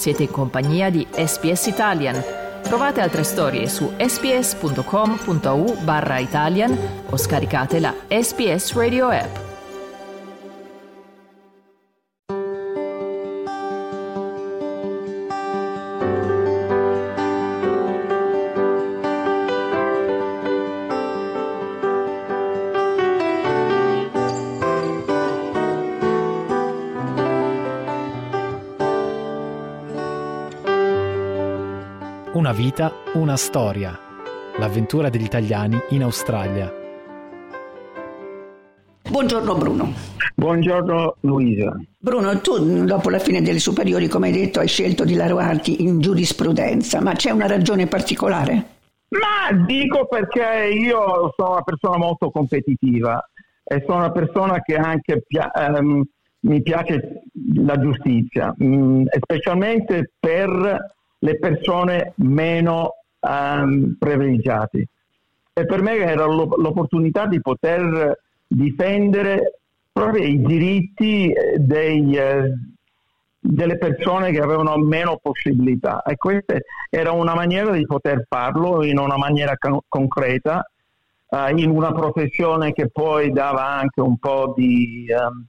Siete in compagnia di SBS Italian. Trovate altre storie su sbs.com.au/Italian o scaricate la SBS Radio app. Una vita, una storia. L'avventura degli italiani in Australia. Buongiorno Bruno. Buongiorno Luisa. Bruno, tu dopo la fine delle superiori, come hai detto, hai scelto di laurearti in giurisprudenza, ma c'è una ragione particolare? Ma dico perché io sono una persona molto competitiva e sono una persona che anche mi piace la giustizia, specialmente per le persone meno privilegiate. E per me era l'opportunità di poter difendere proprio i diritti delle persone che avevano meno possibilità, e questa era una maniera di poter farlo in una maniera concreta, in una professione che poi dava anche un po' di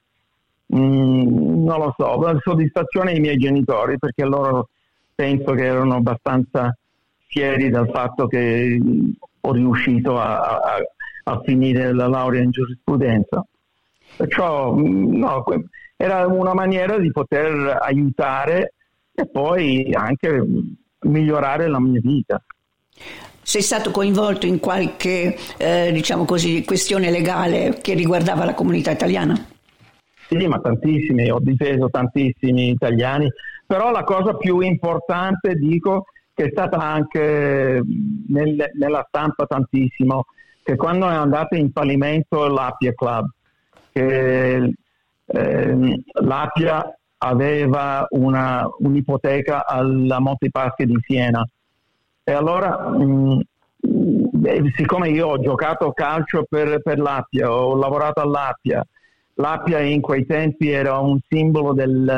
non lo so, soddisfazione ai miei genitori, perché loro penso che erano abbastanza fieri dal fatto che ho riuscito a finire la laurea in giurisprudenza. Perciò no, era una maniera di poter aiutare e poi anche migliorare la mia vita. Sei stato coinvolto in qualche, diciamo così, questione legale che riguardava la comunità italiana? Sì, ma tantissimi, ho difeso tantissimi italiani, però la cosa più importante, dico, che è stata anche nella stampa tantissimo, che quando è andata in fallimento l'Appia Club, che l'Appia aveva un'ipoteca alla Montepaschi di Siena, e allora siccome io ho giocato calcio per l'Appia, ho lavorato all'Appia, l'Appia in quei tempi era un simbolo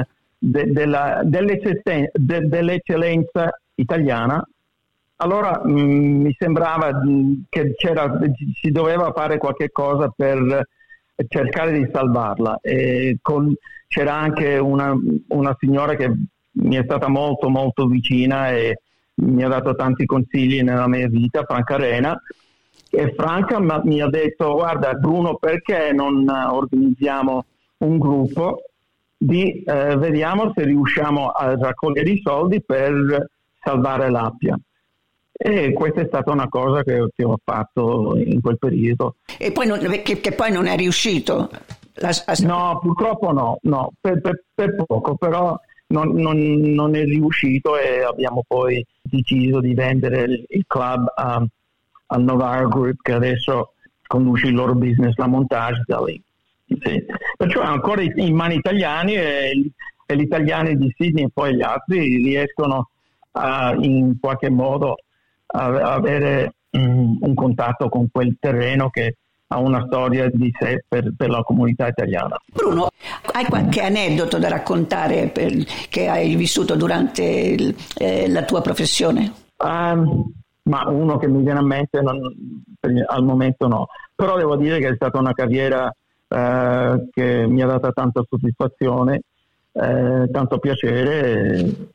dell'eccellenza italiana, allora mi sembrava che si doveva fare qualche cosa per cercare di salvarla, e c'era anche una signora che mi è stata molto molto vicina e mi ha dato tanti consigli nella mia vita, Franca Arena. E Franca mi ha detto: guarda Bruno, perché non organizziamo un gruppo vediamo se riusciamo a raccogliere i soldi per salvare l'Appia. E questa è stata una cosa che ho fatto in quel periodo. E poi che poi non è riuscito? No, purtroppo no, per poco, però non è riuscito, e abbiamo poi deciso di vendere il club al Novara Group, che adesso conduce il loro business, la montage da lì. Sì. Perciò è ancora in mani italiani, e gli italiani di Sydney e poi gli altri riescono in qualche modo a avere un contatto con quel terreno che ha una storia di sé per la comunità italiana. Bruno, hai qualche aneddoto da raccontare che hai vissuto durante la tua professione? Ma uno che mi viene a mente al momento no, però devo dire che è stata una carriera che mi ha dato tanta soddisfazione, tanto piacere,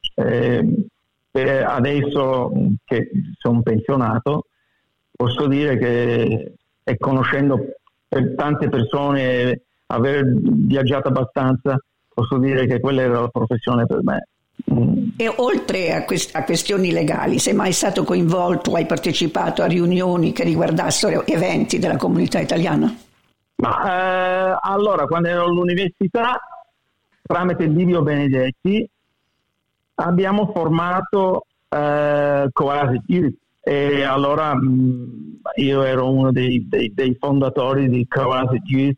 adesso che sono pensionato posso dire che, e conoscendo per tante persone, aver viaggiato abbastanza, posso dire che quella era la professione per me. E oltre a questioni legali, sei mai stato coinvolto o hai partecipato a riunioni che riguardassero eventi della comunità italiana? Ma allora, quando ero all'università, tramite Livio Benedetti abbiamo formato Coasit Youth, e allora io ero uno dei fondatori di Coasit Youth,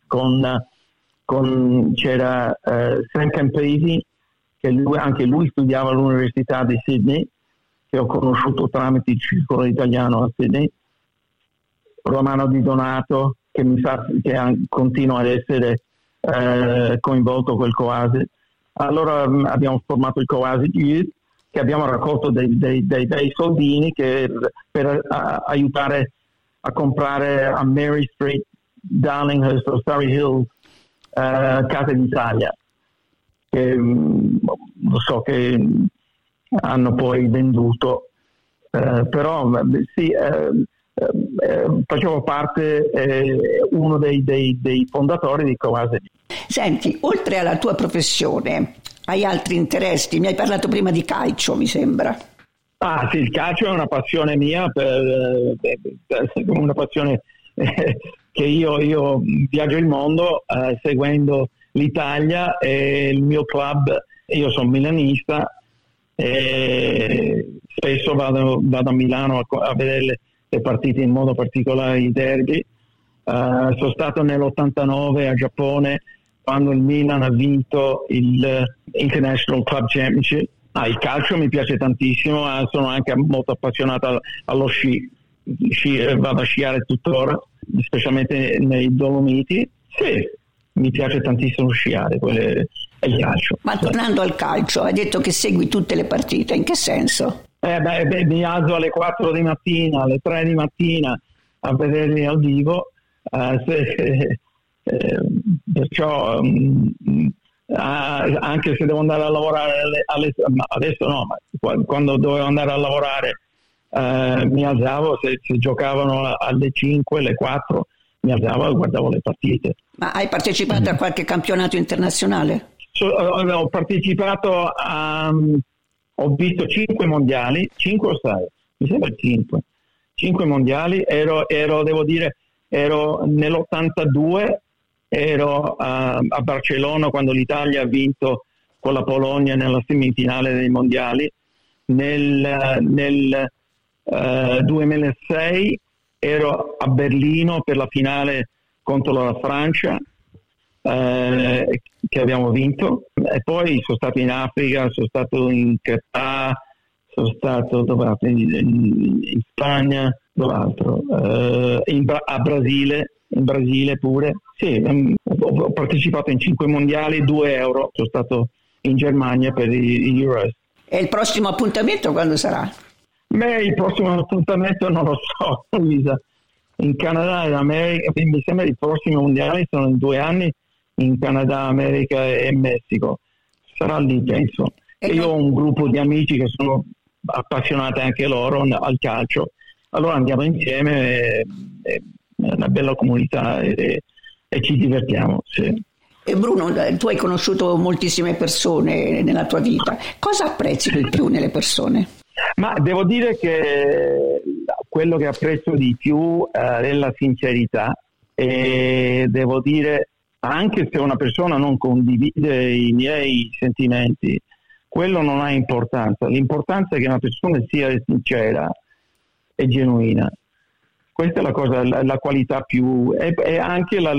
c'era Sam Campesi, che anche lui studiava all'Università di Sydney, che ho conosciuto tramite il circolo italiano a Sydney, Romano Di Donato, che continua ad essere coinvolto col Coasit, Allora abbiamo formato il Coasi Youth, che abbiamo raccolto dei soldini per aiutare a comprare a Mary Street, Darlinghurst o Surrey Hills case d'Italia, che lo so che hanno poi venduto, però sì, facevo parte, uno dei fondatori di Coasi. Senti, oltre alla tua professione, hai altri interessi? Mi hai parlato prima di calcio, mi sembra. Ah sì, il calcio è una passione mia, una passione che io viaggio il mondo seguendo l'Italia e il mio club. Io sono milanista e spesso vado a Milano a vedere le partite, in modo particolare i derby. Sono stato nell'89 a Giappone quando il Milan ha vinto il International Club Championship. Il calcio mi piace tantissimo, sono anche molto appassionato allo sci, vado a sciare tuttora, specialmente nei Dolomiti. Sì, mi piace tantissimo sciare, è il calcio. Ma tornando al calcio, hai detto che segui tutte le partite, in che senso? Mi alzo alle 4 di mattina, alle 3 di mattina a vederli al vivo, perciò anche se devo andare a lavorare adesso no, ma quando dovevo andare a lavorare mi alzavo, se giocavano alle 5, alle 4 mi alzavo e guardavo le partite. Ma hai partecipato a qualche campionato internazionale? Ho partecipato ho visto 5 mondiali, 5 o 6, mi sembra 5 mondiali, ero nell'82, ero a Barcellona quando l'Italia ha vinto con la Polonia nella semifinale dei mondiali. Nel 2006 ero a Berlino per la finale contro la Francia, che abbiamo vinto, e poi sono stato in Africa, sono stato in Qatar, sono stato in Spagna, dov'altro, in Brasile pure. Sì, ho partecipato in 5 mondiali, 2 euro, sono stato in Germania per i Euros. E il prossimo appuntamento quando sarà? Il prossimo appuntamento non lo so, Luisa. In Canada e America, mi sembra i prossimi mondiali sono in 2 anni, in Canada, America e Messico. Sarà lì, penso. Io ho un gruppo di amici che sono appassionati anche loro al calcio. Allora andiamo insieme, è una bella comunità e ci divertiamo, sì. E Bruno, tu hai conosciuto moltissime persone nella tua vita. Cosa apprezzi di più nelle persone? Ma devo dire che quello che apprezzo di più è la sincerità, e devo dire, anche se una persona non condivide i miei sentimenti, quello non ha importanza. L'importanza è che una persona sia sincera e genuina. Questa è la cosa, la qualità più, e anche la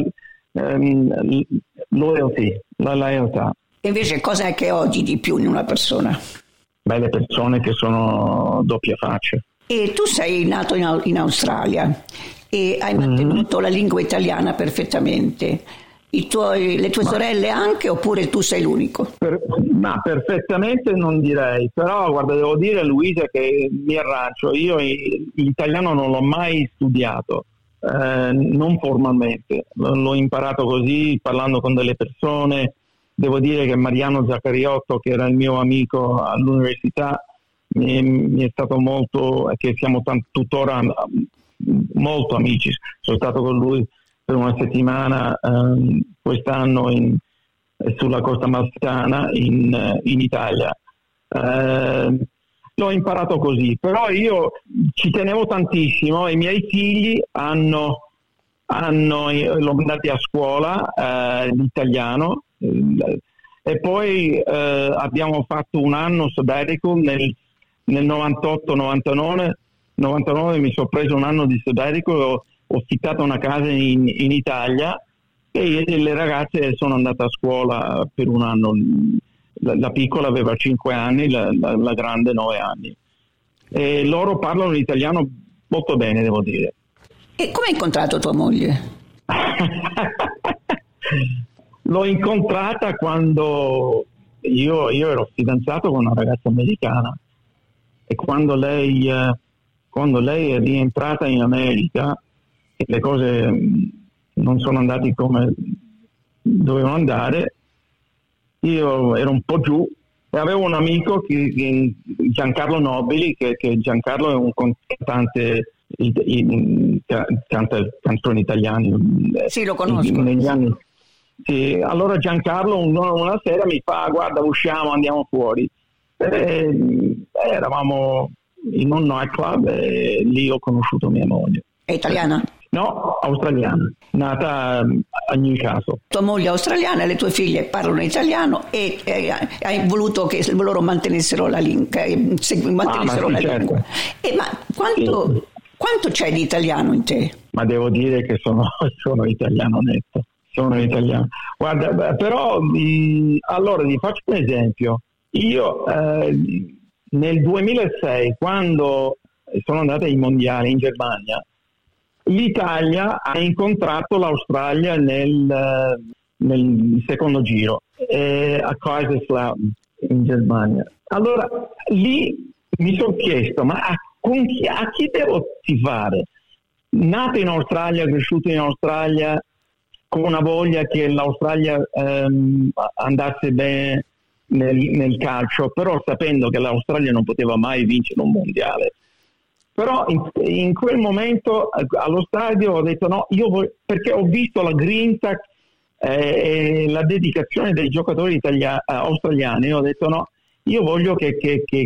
loyalty, la lealtà. E invece cosa è che odi di più in una persona? Le persone che sono doppia faccia. E tu sei nato in Australia e hai mantenuto la lingua italiana perfettamente. Le tue sorelle anche, oppure tu sei l'unico? Ma perfettamente non direi, però guarda, devo dire, Luisa, che mi arrancio. Io l'italiano non l'ho mai studiato, non formalmente, l'ho imparato così parlando con delle persone. Devo dire che Mariano Zaccariotto, che era il mio amico all'università, mi è stato molto, che siamo tuttora molto amici. Sono stato con lui per una settimana quest'anno sulla Costa Amalfitana in Italia. L'ho imparato così, però io ci tenevo tantissimo. I miei figli l'ho andati a scuola l'italiano, e poi abbiamo fatto un anno sabbatical nel 98-99 mi sono preso un anno di sabbatical, ho affittato una casa in Italia e le ragazze sono andate a scuola per un anno. La piccola aveva 5 anni, la grande 9 anni, e loro parlano l'italiano molto bene, devo dire. E come hai incontrato tua moglie? L'ho incontrata quando io ero fidanzato con una ragazza americana e quando lei è rientrata in America e le cose non sono andate come dovevano andare, io ero un po' giù e avevo un amico, Giancarlo Nobili, che Giancarlo è un cantante, canta canzoni italiani. Sì, lo conosco. Negli anni. Sì, allora Giancarlo una sera mi fa: guarda, usciamo, andiamo fuori. Eravamo in un nightclub e lì ho conosciuto mia moglie. È italiana? No, australiana, nata a Newcastle. Tua moglie è australiana e le tue figlie parlano italiano e hai voluto che loro mantenessero la lingua. Certo. Ma quanto c'è di italiano in te? Ma devo dire che sono italiano netto. Sono italiano. Guarda, però allora ti faccio un esempio. Io nel 2006, quando sono andato ai mondiali in Germania, l'Italia ha incontrato l'Australia nel secondo giro a Kaiserslautern in Germania. Allora lì mi sono chiesto: ma a chi devo tifare? Nato in Australia, cresciuto in Australia, con una voglia che l'Australia andasse bene nel calcio, però sapendo che l'Australia non poteva mai vincere un mondiale. Però in quel momento allo stadio ho detto no, perché ho visto la grinta e la dedicazione dei giocatori australiani, ho detto no, io voglio che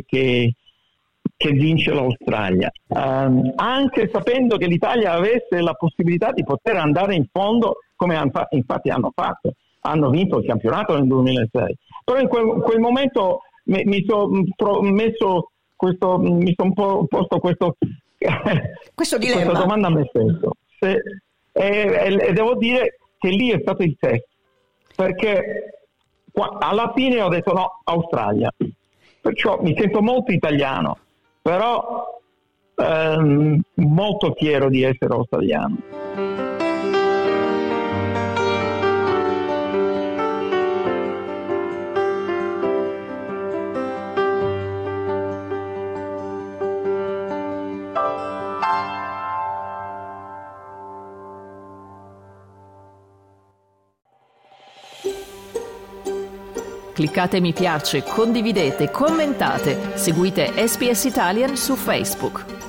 vince l'Australia, anche sapendo che l'Italia avesse la possibilità di poter andare in fondo, come infatti hanno fatto. Hanno vinto il campionato nel 2006. Però in quel momento mi sono posto questo dilemma. Questa domanda a me stesso. E devo dire che lì è stato il test, perché alla fine ho detto no, Australia. Perciò mi sento molto italiano, però molto fiero di essere australiano. Cliccate mi piace, condividete, commentate, seguite SPS Italian su Facebook.